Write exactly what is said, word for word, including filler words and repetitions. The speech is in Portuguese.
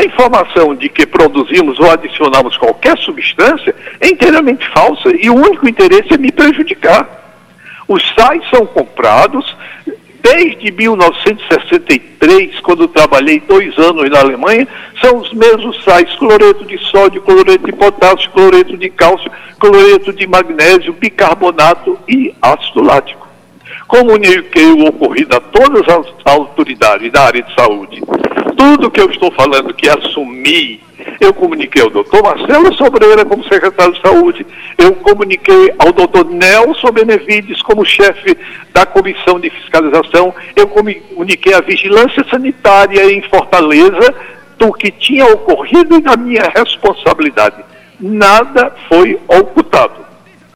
A informação de que produzimos ou adicionamos qualquer substância é inteiramente falsa e o único interesse é me prejudicar. Os sais são comprados desde mil novecentos e sessenta e três, quando trabalhei dois anos na Alemanha, são os mesmos sais: cloreto de sódio, cloreto de potássio, cloreto de cálcio, cloreto de magnésio, bicarbonato e ácido lático. Comuniquei o ocorrido a todas as autoridades da área de saúde. Tudo que eu estou falando que assumi, eu comuniquei ao doutor Marcelo Sobreira como secretário de saúde, eu comuniquei ao doutor Nelson Benevides como chefe da comissão de fiscalização, eu comuniquei à vigilância sanitária em Fortaleza do que tinha ocorrido e da minha responsabilidade. Nada foi ocultado.